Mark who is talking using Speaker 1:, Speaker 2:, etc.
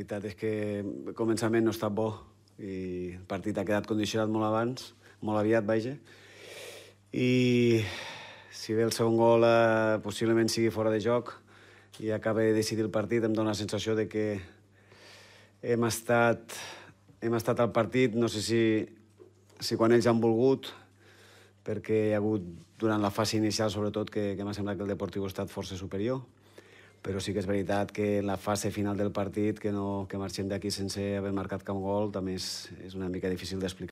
Speaker 1: veritat és que el començament no ha estat bo i el partit ha quedat condicionat molt abans, molt aviat, vaja. I si bé el segon gol possiblement sigui fora de joc i acaba de decidir el partit, em dóna la sensació de que hem estat al partit, no sé si quan ells han volgut, perquè hi ha hagut durant la fase inicial, sobretot, que m'ha semblat que el Deportiu ha estat força superior, però sí que és veritat que en la fase final del partit, que marxem d'aquí sense haver marcat cap gol, també és una mica difícil d'explicar.